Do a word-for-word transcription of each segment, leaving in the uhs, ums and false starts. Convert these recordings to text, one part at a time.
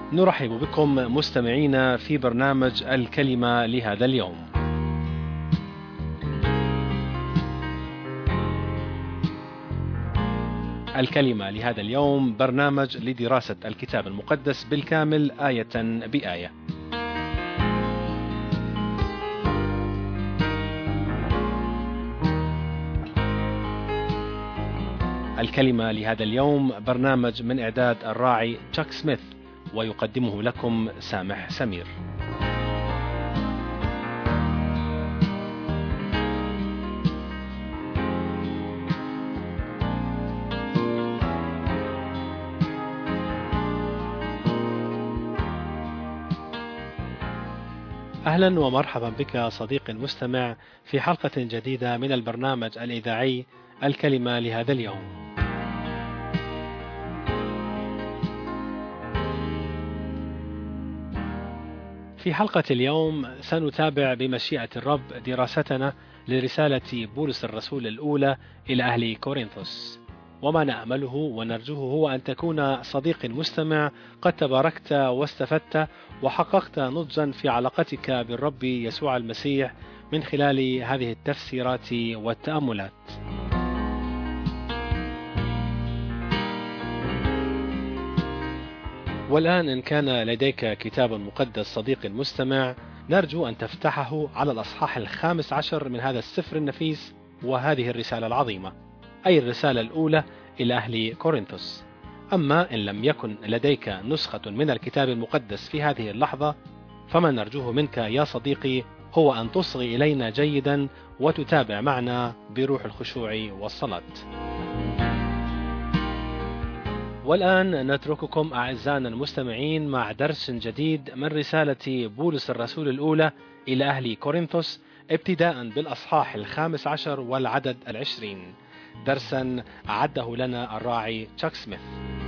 نرحب بكم مستمعينا في برنامج الكلمة لهذا اليوم. الكلمة لهذا اليوم برنامج لدراسة الكتاب المقدس بالكامل آية بآية. الكلمة لهذا اليوم برنامج من إعداد الراعي تشاك سميث، ويقدمه لكم سامح سمير. أهلا ومرحبا بك صديقي المستمع في حلقة جديدة من البرنامج الإذاعي الكلمة لهذا اليوم. في حلقة اليوم سنتابع بمشيئة الرب دراستنا لرسالة بولس الرسول الأولى إلى أهل كورنثوس، وما نأمله ونرجوه هو أن تكون صديق مستمع قد تباركت واستفدت وحققت نضجا في علاقتك بالرب يسوع المسيح من خلال هذه التفسيرات والتأملات. والآن إن كان لديك كتاب مقدس صديق المستمع، نرجو أن تفتحه على الأصحاح الخامس عشر من هذا السفر النفيس وهذه الرسالة العظيمة، أي الرسالة الأولى إلى أهل كورنثوس. أما إن لم يكن لديك نسخة من الكتاب المقدس في هذه اللحظة، فما نرجوه منك يا صديقي هو أن تصغي إلينا جيدا وتتابع معنا بروح الخشوع والصلاة. والآن نترككم أعزائنا المستمعين مع درس جديد من رسالة بولس الرسول الأولى إلى أهل كورنثوس، ابتداء بالأصحاح الخامس عشر والعدد العشرين، درسا أعده لنا الراعي تشاك سميث.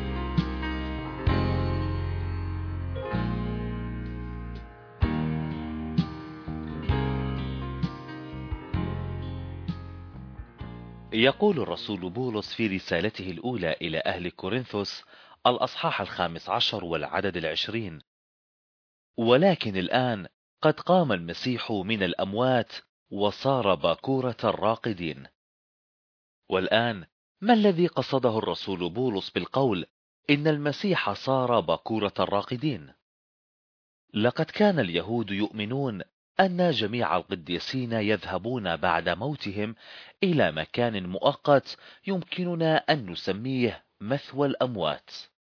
يقول الرسول بولس في رسالته الأولى إلى أهل كورنثوس الأصحاح الخامس عشر والعدد العشرين: ولكن الآن قد قام المسيح من الأموات وصار باكورة الراقدين. والآن ما الذي قصده الرسول بولس بالقول إن المسيح صار باكورة الراقدين؟ لقد كان اليهود يؤمنون أن جميع القديسين يذهبون بعد موتهم إلى مكان مؤقت يمكننا أن نسميه مثوى الأموات.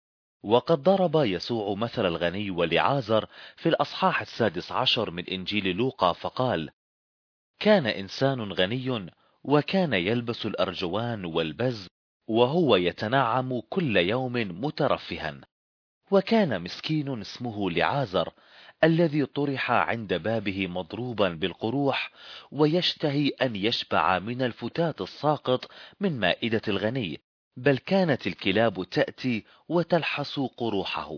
وقد ضرب يسوع مثل الغني ولعازر في الأصحاح السادس عشر من إنجيل لوقا فقال: كان إنسان غني وكان يلبس الأرجوان والبز وهو يتنعم كل يوم مترفها، وكان مسكين اسمه لعازر الذي طرح عند بابه مضروبا بالقروح ويشتهي أن يشبع من الفتات الساقط من مائدة الغني، بل كانت الكلاب تأتي وتلحس قروحه.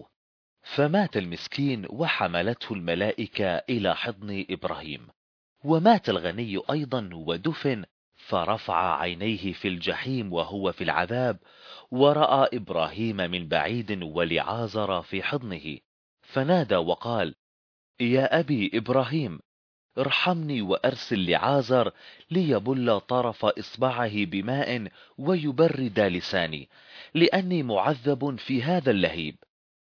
فمات المسكين وحملته الملائكة إلى حضن إبراهيم. ومات الغني أيضا ودفن، فرفع عينيه في الجحيم وهو في العذاب، ورأى إبراهيم من بعيد ولعازر في حضنه، فنادى وقال: يا أبي إبراهيم، ارحمني وأرسل لعازر ليبل طرف إصبعه بماء ويبرد لساني، لأني معذب في هذا اللهيب.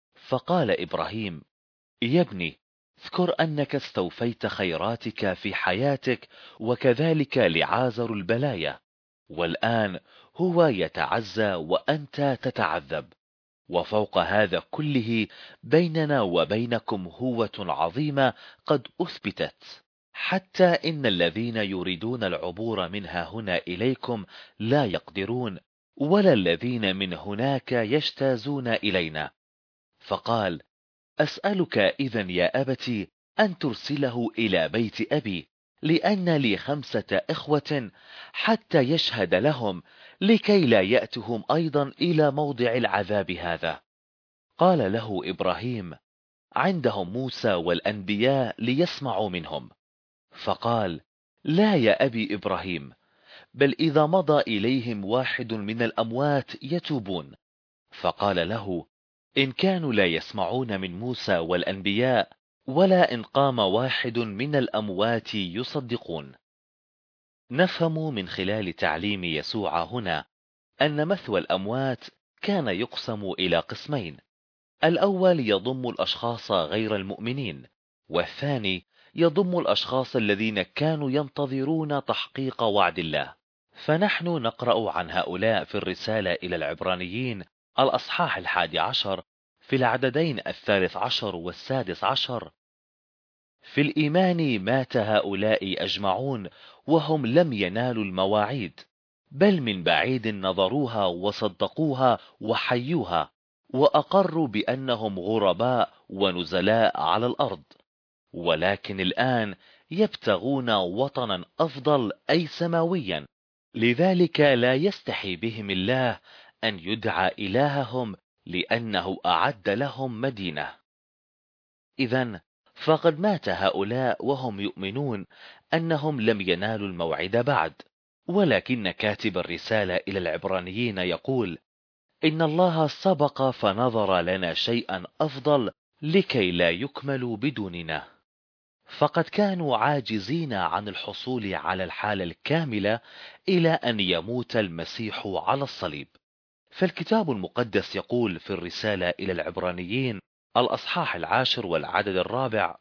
فقال إبراهيم: يا ابني، اذكر أنك استوفيت خيراتك في حياتك، وكذلك لعازر البلايا، والآن هو يتعزى وأنت تتعذب. وفوق هذا كله بيننا وبينكم هوة عظيمة قد أثبتت، حتى إن الذين يريدون العبور منها هنا إليكم لا يقدرون، ولا الذين من هناك يجتازون إلينا. فقال: أسألك إذن يا أبتي أن ترسله إلى بيت أبي، لأن لي خمسة إخوة، حتى يشهد لهم، لكي لا يأتهم أيضا إلى موضع العذاب هذا. قال له إبراهيم: عندهم موسى والأنبياء ليسمعوا منهم. فقال: لا يا أبي إبراهيم، بل إذا مضى إليهم واحد من الأموات يتوبون. فقال له: إن كانوا لا يسمعون من موسى والأنبياء، ولا إن قام واحد من الأموات يصدقون. نفهم من خلال تعليم يسوع هنا أن مثوى الأموات كان يقسم إلى قسمين: الأول يضم الأشخاص غير المؤمنين، والثاني يضم الأشخاص الذين كانوا ينتظرون تحقيق وعد الله. فنحن نقرأ عن هؤلاء في الرسالة إلى العبرانيين الأصحاح الحادي عشر في العددين الثالث عشر والسادس عشر: في الإيمان مات هؤلاء أجمعون وهم لم ينالوا المواعيد، بل من بعيد نظروها وصدقوها وحيوها، وأقروا بأنهم غرباء ونزلاء على الأرض، ولكن الآن يبتغون وطنا أفضل أي سماويا، لذلك لا يستحي بهم الله أن يدعى إلههم، لأنه أعد لهم مدينة. إذن فقد مات هؤلاء وهم يؤمنون أنهم لم ينالوا الموعد بعد، ولكن كاتب الرسالة إلى العبرانيين يقول: إن الله سبق فنظر لنا شيئا أفضل لكي لا يكملوا بدوننا. فقد كانوا عاجزين عن الحصول على الحالة الكاملة إلى أن يموت المسيح على الصليب. فالكتاب المقدس يقول في الرسالة إلى العبرانيين الأصحاح العاشر والعدد الرابع: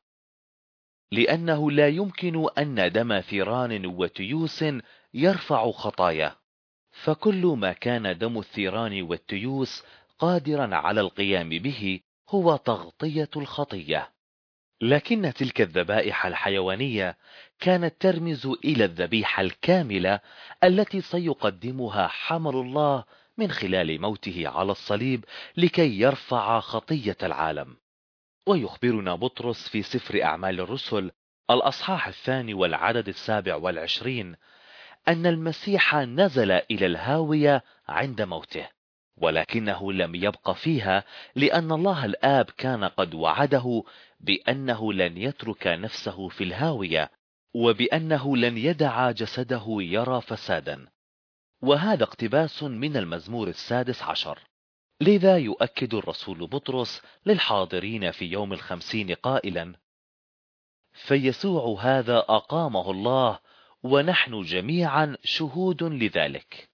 لأنه لا يمكن أن دم ثيران وتيوس يرفع خطايا، فكل ما كان دم الثيران والتيوس قادرا على القيام به هو تغطية الخطية. لكن تلك الذبائح الحيوانية كانت ترمز إلى الذبيحة الكاملة التي سيقدمها حمل الله من خلال موته على الصليب لكي يرفع خطية العالم. ويخبرنا بطرس في سفر أعمال الرسل الأصحاح الثاني والعدد السابع والعشرين أن المسيح نزل إلى الهاوية عند موته، ولكنه لم يبق فيها، لأن الله الآب كان قد وعده بأنه لن يترك نفسه في الهاوية، وبأنه لن يدع جسده يرى فسادا. وهذا اقتباس من المزمور السادس عشر. لذا يؤكد الرسول بطرس للحاضرين في يوم الخمسين قائلا: فيسوع هذا أقامه الله، ونحن جميعا شهود لذلك.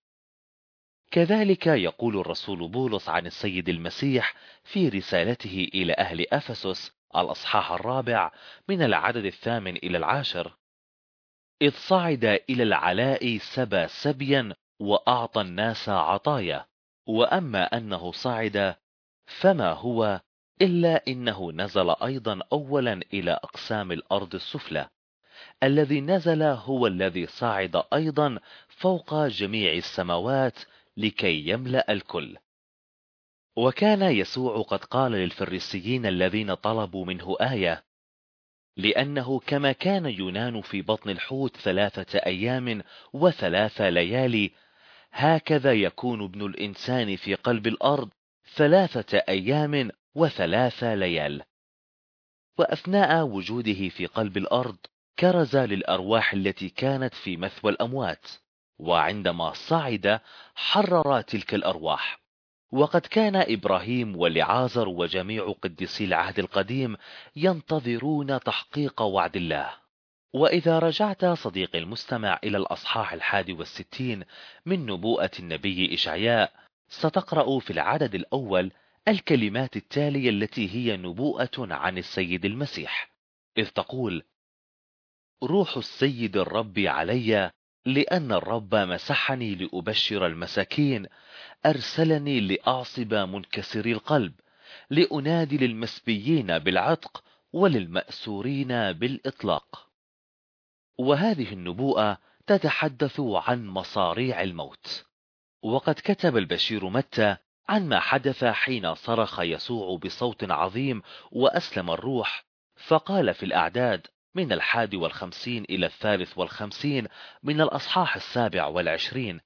كذلك يقول الرسول بولس عن السيد المسيح في رسالته إلى أهل أفسس الأصحاح الرابع من العدد الثامن إلى العاشر: إذ صعد إلى العلاء سبى سبيا وأعطى الناس عطايا، وأما أنه صعد فما هو إلا إنه نزل أيضا أولا إلى أقسام الأرض السفلى. الذي نزل هو الذي صعد أيضا فوق جميع السماوات لكي يملأ الكل. وكان يسوع قد قال للفريسيين الذين طلبوا منه آية: لأنه كما كان يونان في بطن الحوت ثلاثة أيام وثلاث ليالي، هكذا يكون ابن الإنسان في قلب الأرض ثلاثة أيام وثلاث ليال. وأثناء وجوده في قلب الأرض كرز للأرواح التي كانت في مثوى الأموات، وعندما صعد حرر تلك الأرواح. وقد كان إبراهيم ولعازر وجميع قديسي العهد القديم ينتظرون تحقيق وعد الله. وإذا رجعت صديقي المستمع إلى الأصحاح الحادي والستين من نبوءة النبي إشعياء، ستقرأ في العدد الأول الكلمات التالية التي هي نبوءة عن السيد المسيح، إذ تقول: روح السيد الرب علي، لأن الرب مسحني لأبشر المساكين، أرسلني لأعصب منكسري القلب، لأنادي للمسبيين بالعتق وللمأسورين بالإطلاق. وهذه النبوءة تتحدث عن مصاريع الموت. وقد كتب البشير متى عن ما حدث حين صرخ يسوع بصوت عظيم وأسلم الروح، فقال في الأعداد من الحادي والخمسين إلى الثالث والخمسين من الأصحاح السابع والعشرين: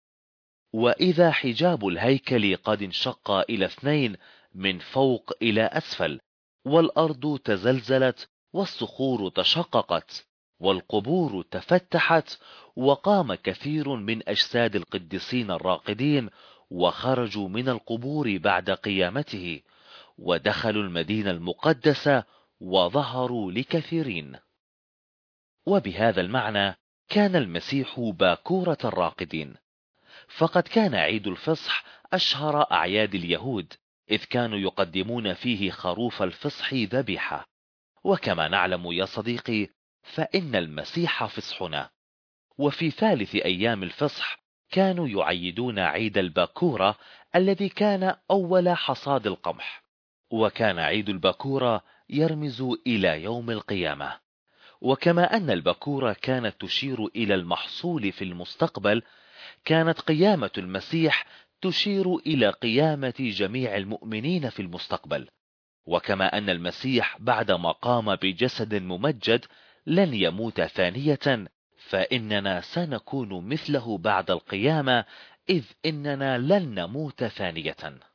وإذا حجاب الهيكل قد انشق إلى اثنين من فوق إلى أسفل، والأرض تزلزلت والصخور تشققت والقبور تفتحت، وقام كثير من أجساد القديسين الراقدين وخرجوا من القبور بعد قيامته، ودخلوا المدينة المقدسة وظهروا لكثيرين. وبهذا المعنى كان المسيح باكورة الراقدين، فقد كان عيد الفصح أشهر أعياد اليهود، إذ كانوا يقدمون فيه خروف الفصح ذبيحة. وكما نعلم يا صديقي، فإن المسيح فصحنا. وفي ثالث أيام الفصح كانوا يعيدون عيد الباكورة الذي كان أول حصاد القمح، وكان عيد الباكورة يرمز إلى يوم القيامة. وكما أن الباكورة كانت تشير إلى المحصول في المستقبل، كانت قيامة المسيح تشير إلى قيامة جميع المؤمنين في المستقبل. وكما أن المسيح بعدما قام بجسد ممجد لن يموت ثانية، فإننا سنكون مثله بعد القيامة، إذ إننا لن نموت ثانية.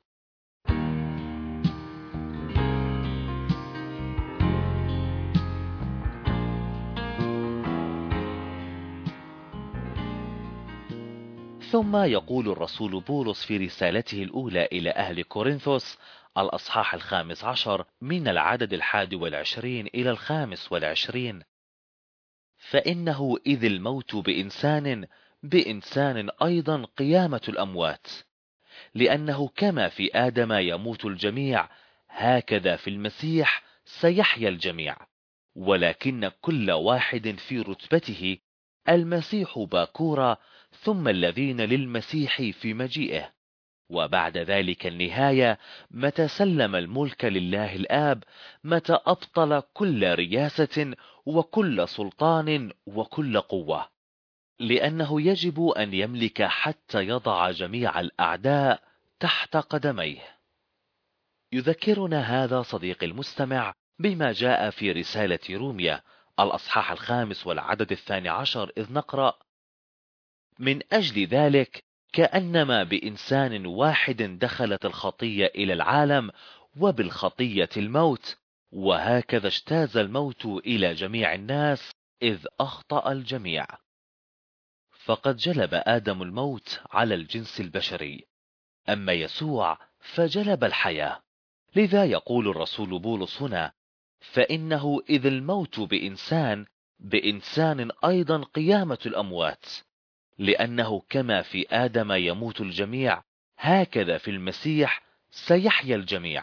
ثم يقول الرسول بولس في رسالته الأولى إلى أهل كورنثوس الأصحاح الخامس عشر من العدد الحادي والعشرين إلى الخامس والعشرين: فإنه إذ الموت بإنسان بإنسان أيضا قيامة الأموات، لأنه كما في آدم يموت الجميع، هكذا في المسيح سيحيا الجميع، ولكن كل واحد في رتبته، المسيح باكورة، ثم الذين للمسيح في مجيئه، وبعد ذلك النهاية، متى سلم الملك لله الآب، متى أبطل كل رياسة وكل سلطان وكل قوة، لأنه يجب أن يملك حتى يضع جميع الأعداء تحت قدميه. يذكرنا هذا صديقي المستمع بما جاء في رسالة روميا الأصحاح الخامس والعدد الثاني عشر، إذ نقرأ: من أجل ذلك كأنما بإنسان واحد دخلت الخطية إلى العالم، وبالخطية الموت، وهكذا اجتاز الموت إلى جميع الناس، إذ أخطأ الجميع. فقد جلب آدم الموت على الجنس البشري، أما يسوع فجلب الحياة. لذا يقول الرسول بولس هنا: فإنه إذ الموت بإنسان بإنسان أيضا قيامة الأموات، لأنه كما في آدم يموت الجميع، هكذا في المسيح سيحيا الجميع.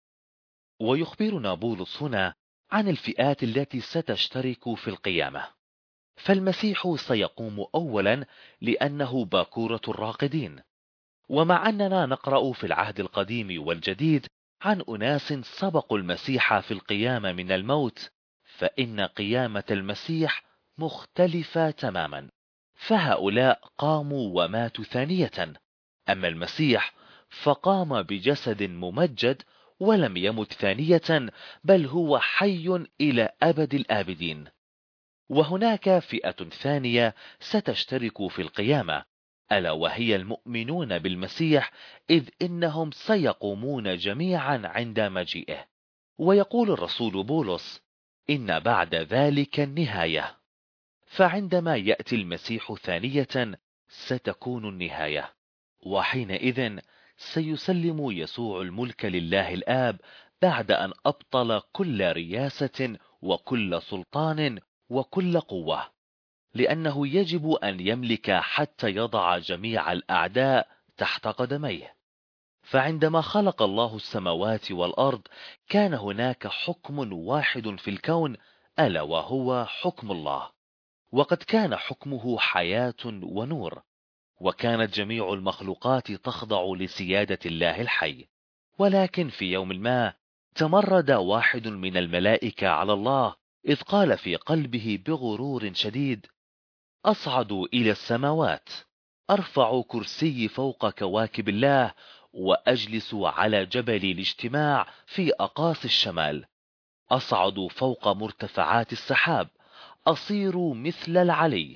ويخبرنا بولس هنا عن الفئات التي ستشترك في القيامة. فالمسيح سيقوم أولا لأنه باكورة الراقدين. ومع أننا نقرأ في العهد القديم والجديد عن أناس سبقوا المسيح في القيامة من الموت، فإن قيامة المسيح مختلفة تماما، فهؤلاء قاموا وماتوا ثانية، أما المسيح فقام بجسد ممجد ولم يمت ثانية، بل هو حي إلى أبد الآبدين. وهناك فئة ثانية ستشترك في القيامة، ألا وهي المؤمنون بالمسيح، إذ إنهم سيقومون جميعا عند مجيئه. ويقول الرسول بولس: إن بعد ذلك النهاية. فعندما يأتي المسيح ثانية ستكون النهاية، وحينئذ سيسلم يسوع الملك لله الآب، بعد أن أبطل كل رياسة وكل سلطان وكل قوة، لأنه يجب أن يملك حتى يضع جميع الأعداء تحت قدميه. فعندما خلق الله السماوات والأرض كان هناك حكم واحد في الكون، ألا وهو حكم الله، وقد كان حكمه حياة ونور، وكانت جميع المخلوقات تخضع لسيادة الله الحي. ولكن في يوم ما تمرد واحد من الملائكة على الله، إذ قال في قلبه بغرور شديد: أصعد إلى السماوات، أرفع كرسي فوق كواكب الله، وأجلس على جبل الاجتماع في أقاصي الشمال، أصعد فوق مرتفعات السحاب، أصير مثل العلي.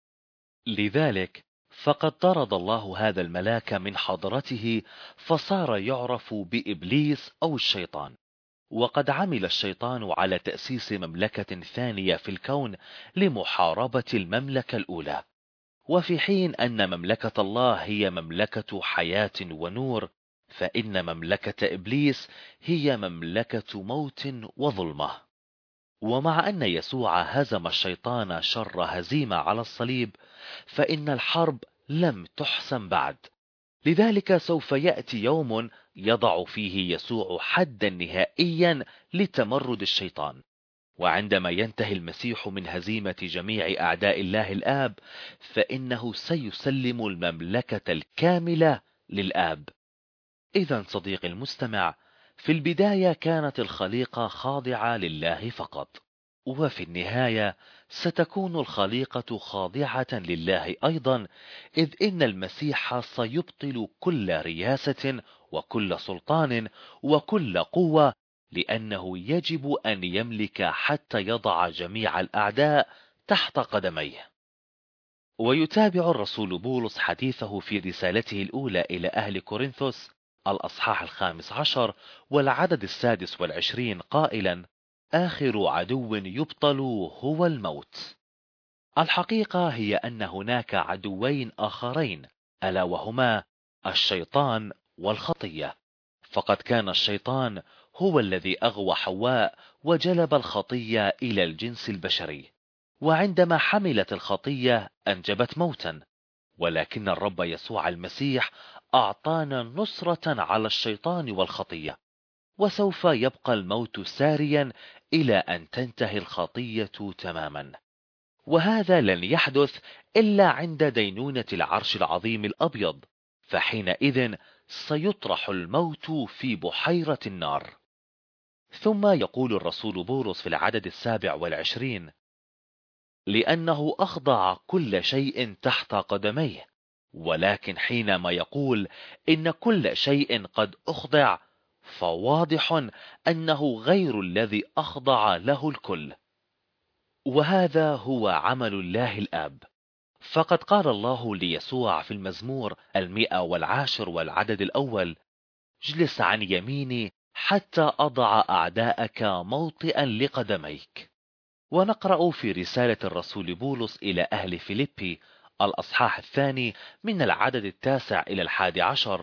لذلك فقد طرد الله هذا الملاك من حضرته، فصار يعرف بإبليس أو الشيطان. وقد عمل الشيطان على تأسيس مملكة ثانية في الكون لمحاربة المملكة الأولى. وفي حين أن مملكة الله هي مملكة حياة ونور، فإن مملكة إبليس هي مملكة موت وظلمة. ومع أن يسوع هزم الشيطان شر هزيمة على الصليب، فإن الحرب لم تحسم بعد. لذلك سوف يأتي يوم يضع فيه يسوع حدا نهائيا لتمرد الشيطان. وعندما ينتهي المسيح من هزيمة جميع أعداء الله الآب، فإنه سيسلم المملكة الكاملة للآب. إذن صديقي المستمع، في البداية كانت الخليقة خاضعة لله فقط، وفي النهاية ستكون الخليقة خاضعة لله أيضا، إذ إن المسيح سيبطل كل رياسة وكل سلطان وكل قوة، لأنه يجب أن يملك حتى يضع جميع الأعداء تحت قدميه. ويتابع الرسول بولس حديثه في رسالته الأولى إلى أهل كورنثوس الأصحاح الخامس عشر والعدد السادس والعشرين قائلا: آخر عدو يبطل هو الموت. الحقيقة هي أن هناك عدوين آخرين، ألا وهما الشيطان والخطية. فقد كان الشيطان هو الذي أغوى حواء وجلب الخطية إلى الجنس البشري، وعندما حملت الخطية أنجبت موتا. ولكن الرب يسوع المسيح أعطانا نصرة على الشيطان والخطية، وسوف يبقى الموت ساريا إلى أن تنتهي الخطية تماما. وهذا لن يحدث إلا عند دينونة العرش العظيم الأبيض، فحينئذ سيطرح الموت في بحيرة النار. ثم يقول الرسول بولس في العدد السابع والعشرين: لأنه أخضع كل شيء تحت قدميه. ولكن حينما يقول إن كل شيء قد أخضع، فواضح أنه غير الذي أخضع له الكل. وهذا هو عمل الله الآب. فقد قال الله ليسوع في المزمور المئة والعاشر والعدد الأول: اجلس عن يميني حتى أضع أعداءك موطئا لقدميك. ونقرأ في رسالة الرسول بولس إلى أهل فيليبي الأصحاح الثاني من العدد التاسع إلى الحادي عشر: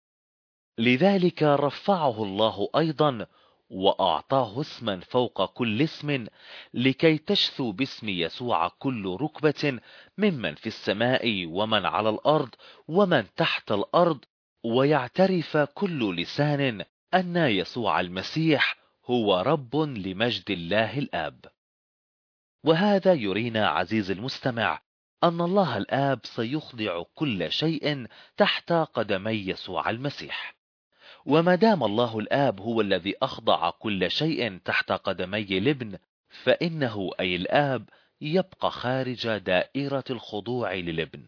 لذلك رفعه الله أيضا وأعطاه اسما فوق كل اسم، لكي تشثو باسم يسوع كل ركبة، ممن في السماء ومن على الأرض ومن تحت الأرض، ويعترف كل لسان أن يسوع المسيح هو رب لمجد الله الآب. وهذا يرينا عزيز المستمع أن الله الآب سيخضع كل شيء تحت قدمي يسوع المسيح. وما دام الله الآب هو الذي أخضع كل شيء تحت قدمي الابن، فإنه أي الآب يبقى خارج دائرة الخضوع للابن.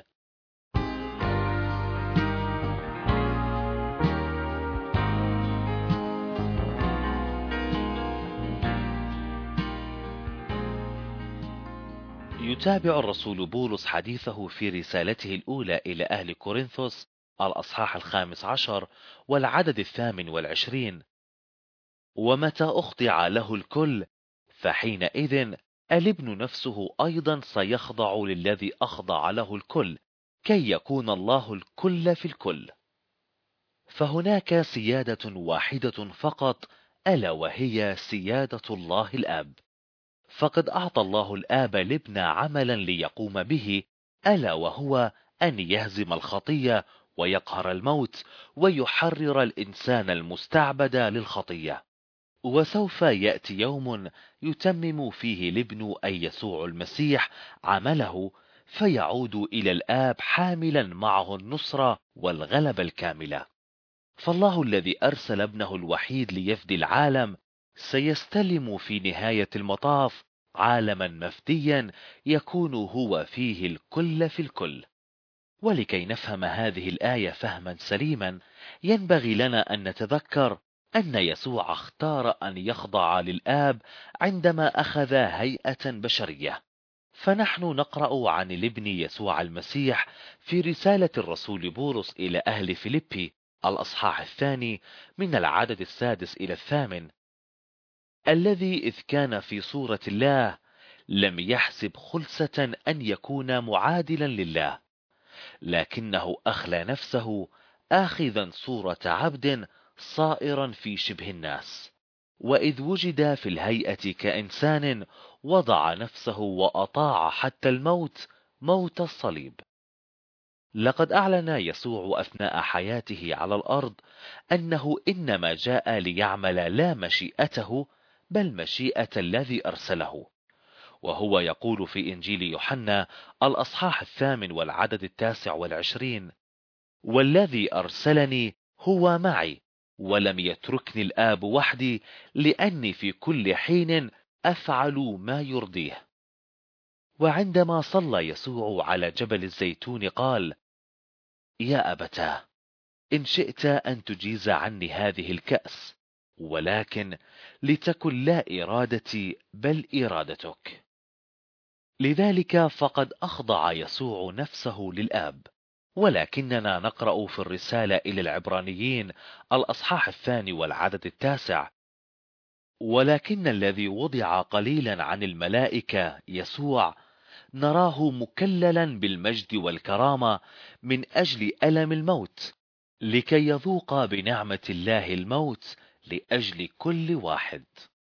يتابع الرسول بولس حديثه في رسالته الأولى إلى أهل كورنثوس الأصحاح الخامس عشر والعدد الثامن والعشرين: ومتى أخضع له الكل، فحينئذ الابن نفسه أيضا سيخضع للذي أخضع له الكل، كي يكون الله الكل في الكل. فهناك سيادة واحدة فقط، ألا وهي سيادة الله الآب. فقد أعطى الله الآب الابن عملا ليقوم به، ألا وهو أن يهزم الخطية ويقهر الموت ويحرر الإنسان المستعبد للخطية. وسوف يأتي يوم يتمم فيه الابن أي يسوع المسيح عمله، فيعود إلى الآب حاملا معه النصرة والغلبة الكاملة. فالله الذي أرسل ابنه الوحيد ليفدي العالم سيستلم في نهاية المطاف عالما مفديا يكون هو فيه الكل في الكل. ولكي نفهم هذه الآية فهما سليما، ينبغي لنا أن نتذكر أن يسوع اختار أن يخضع للآب عندما أخذ هيئة بشرية. فنحن نقرأ عن الابن يسوع المسيح في رسالة الرسول بولس إلى أهل فيليبي الأصحاح الثاني من العدد السادس إلى الثامن: الذي إذ كان في صورة الله لم يحسب خلسة أن يكون معادلا لله، لكنه أخلى نفسه آخذا صورة عبد صائرا في شبه الناس، وإذ وجد في الهيئة كإنسان وضع نفسه وأطاع حتى الموت، موت الصليب. لقد أعلن يسوع أثناء حياته على الأرض أنه إنما جاء ليعمل لا مشيئته بل مشيئة الذي أرسله. وهو يقول في إنجيل يوحنا الأصحاح الثامن والعدد التاسع والعشرين: والذي أرسلني هو معي، ولم يتركني الآب وحدي، لأني في كل حين أفعل ما يرضيه. وعندما صلى يسوع على جبل الزيتون قال: يا أبتاه، إن شئت أن تجيز عني هذه الكأس، ولكن لتكن لا إرادتي بل إرادتك. لذلك فقد أخضع يسوع نفسه للآب. ولكننا نقرأ في الرسالة إلى العبرانيين الأصحاح الثاني والعدد التاسع: ولكن الذي وضع قليلا عن الملائكة يسوع نراه مكللا بالمجد والكرامة من أجل ألم الموت، لكي يذوق بنعمة الله الموت لأجل كل واحد.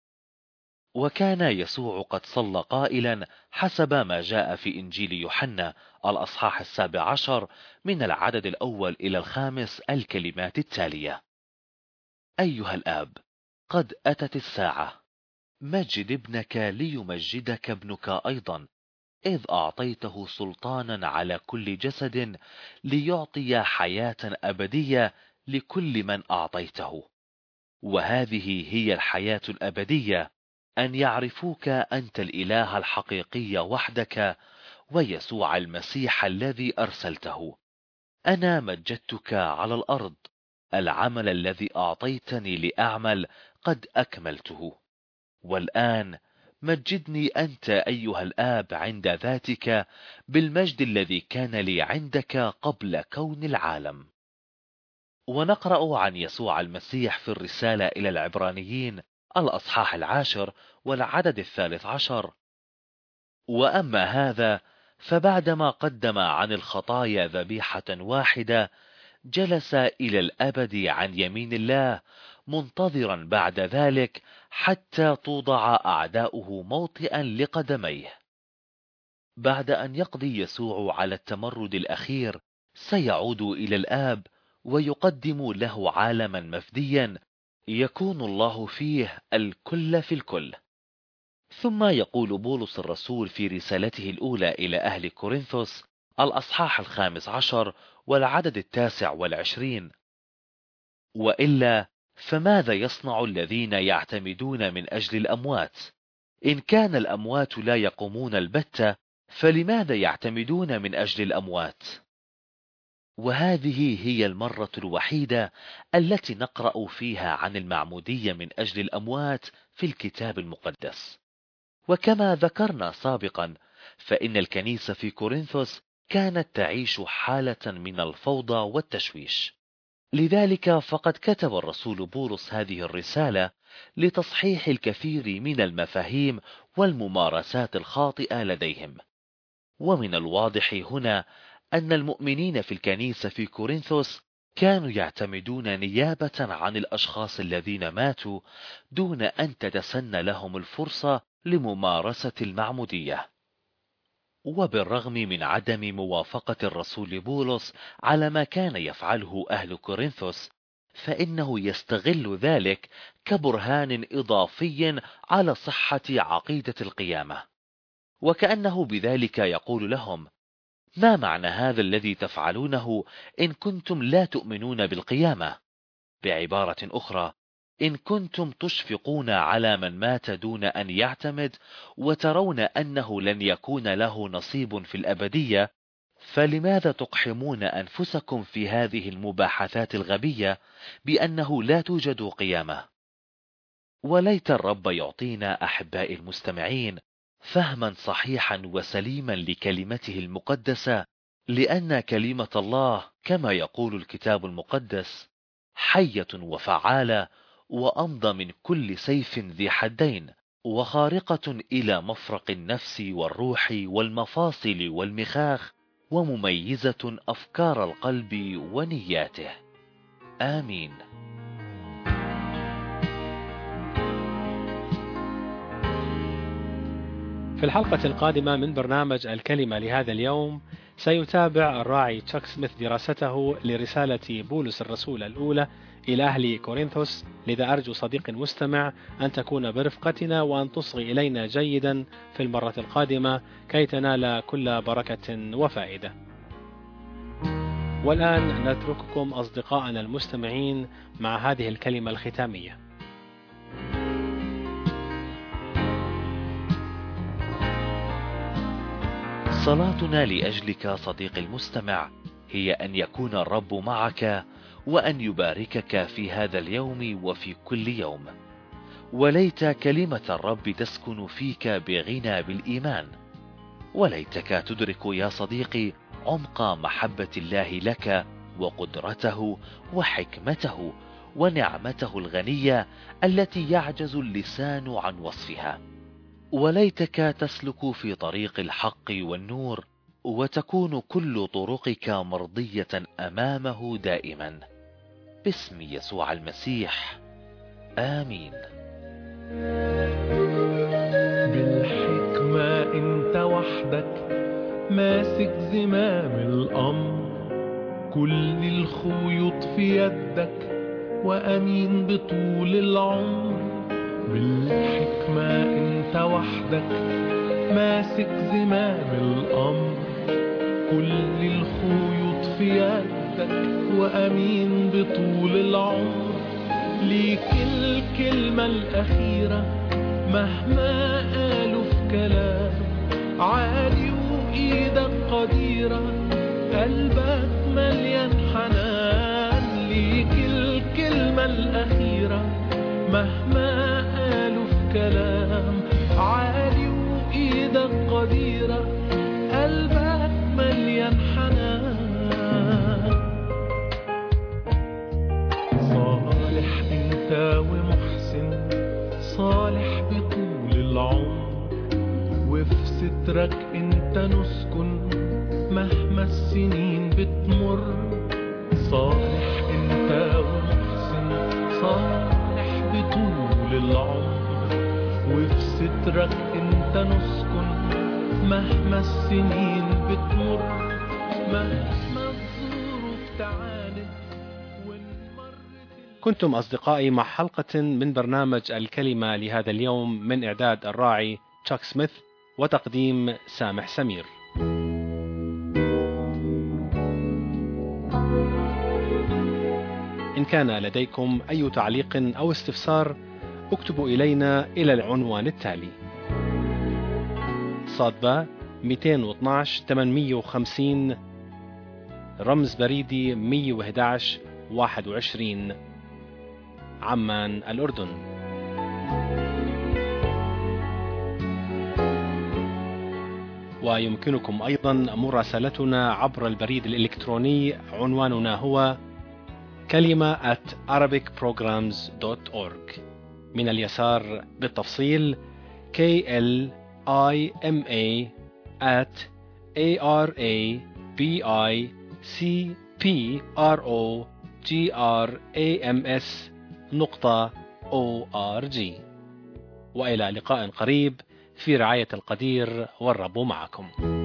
وكان يسوع قد صلى قائلا حسب ما جاء في إنجيل يوحنا الأصحاح السابع عشر من العدد الأول إلى الخامس الكلمات التالية: أيها الآب، قد أتت الساعة، مجد ابنك ليمجدك ابنك أيضا، إذ أعطيته سلطانا على كل جسد ليعطي حياة أبدية لكل من أعطيته. وهذه هي الحياة الأبدية، أن يعرفوك أنت الإله الحقيقي وحدك، ويسوع المسيح الذي أرسلته. أنا مجدتك على الأرض، العمل الذي أعطيتني لأعمل قد أكملته. والآن مجدني أنت أيها الآب عند ذاتك بالمجد الذي كان لي عندك قبل كون العالم. ونقرأ عن يسوع المسيح في الرسالة إلى العبرانيين الأصحاح العاشر والعدد الثالث عشر: وأما هذا فبعدما قدم عن الخطايا ذبيحة واحدة، جلس إلى الأبد عن يمين الله، منتظرا بعد ذلك حتى توضع أعداؤه موطئا لقدميه. بعد أن يقضي يسوع على التمرد الأخير، سيعود إلى الآب ويقدم له عالما مفديا يكون الله فيه الكل في الكل. ثم يقول بولس الرسول في رسالته الأولى إلى أهل كورنثوس الأصحاح الخامس عشر والعدد التاسع والعشرين: وإلا فماذا يصنع الذين يعتمدون من أجل الأموات؟ إن كان الأموات لا يقومون البتة، فلماذا يعتمدون من أجل الأموات؟ وهذه هي المرة الوحيدة التي نقرأ فيها عن المعمودية من أجل الأموات في الكتاب المقدس. وكما ذكرنا سابقا، فإن الكنيسة في كورنثوس كانت تعيش حالة من الفوضى والتشويش. لذلك فقد كتب الرسول بولس هذه الرسالة لتصحيح الكثير من المفاهيم والممارسات الخاطئة لديهم. ومن الواضح هنا أن المؤمنين في الكنيسة في كورنثوس كانوا يعتمدون نيابة عن الأشخاص الذين ماتوا دون أن تتسنى لهم الفرصة لممارسة المعمودية. وبالرغم من عدم موافقة الرسول بولس على ما كان يفعله أهل كورنثوس، فإنه يستغل ذلك كبرهان إضافي على صحة عقيدة القيامة، وكأنه بذلك يقول لهم: ما معنى هذا الذي تفعلونه إن كنتم لا تؤمنون بالقيامة؟ بعبارة أخرى، إن كنتم تشفقون على من مات دون أن يعتمد وترون أنه لن يكون له نصيب في الأبدية، فلماذا تقحمون أنفسكم في هذه المباحثات الغبية بأنه لا توجد قيامة؟ وليت الرب يعطينا أحباء المستمعين فهما صحيحا وسليما لكلمته المقدسة، لأن كلمة الله كما يقول الكتاب المقدس حية وفعالة، وأمضى من كل سيف ذي حدين، وخارقة إلى مفرق النفس والروح والمفاصل والمخاخ، ومميزة أفكار القلب ونياته. آمين. في الحلقة القادمة من برنامج الكلمة لهذا اليوم سيتابع الراعي تشاك سميث دراسته لرسالة بولس الرسول الأولى إلى أهل كورنثوس. لذا أرجو صديق مستمع أن تكون برفقتنا وأن تصغي إلينا جيدا في المرة القادمة كي تنال كل بركة وفائدة. والآن نترككم أصدقائنا المستمعين مع هذه الكلمة الختامية. صلاتنا لأجلك صديقي المستمع هي أن يكون الرب معك وأن يباركك في هذا اليوم وفي كل يوم. وليت كلمة الرب تسكن فيك بغنى بالإيمان. وليتك تدرك يا صديقي عمق محبة الله لك وقدرته وحكمته ونعمته الغنية التي يعجز اللسان عن وصفها. وليتك تسلك في طريق الحق والنور وتكون كل طرقك مرضية أمامه دائما، باسم يسوع المسيح، آمين. بالحكمة انت وحدك ماسك زمام الأمر، كل الخيوط في يدك وأمين بطول العمر. بالحكمة انت وحدك ماسك زمام الأمر، كل الخيوط في يدك وأمين بطول العمر. ليك الكلمة الأخيرة مهما قالوا في كلام، عالي وإيدك قديرة قلبك مليان حنان. ليك الكلمة الأخيرة مهما قالوا في كلام، عالي وإيدك قديرة قلبك مليان حنان. صالح انت ومحسن، صالح بطول العمر، وفي سترك انت نسكن مهما السنين بتمر. صالح انت ومحسن، صالح بطول العمر، وفي سترك انت نسكن مهما السنين بتمر. مهما الظروف تعاند ونمرت. كنتم أصدقائي مع حلقة من برنامج الكلمة لهذا اليوم من إعداد الراعي تشاك سميث وتقديم سامح سمير. إن كان لديكم أي تعليق أو استفسار اكتبوا إلينا إلى العنوان التالي: صادبة مئتين واثناشر ثمانمئة وخمسين، رمز بريدي مئة وأحد عشر واحد وعشرين، عمان الأردن. ويمكنكم أيضا مراسلتنا عبر البريد الإلكتروني، عنواننا هو كلمة at arabic programs dot org. من اليسار بالتفصيل K L I M A at A R A B I C P R O G R A M S نقطة O R G. وإلى لقاء قريب في رعاية القدير، والرب معكم.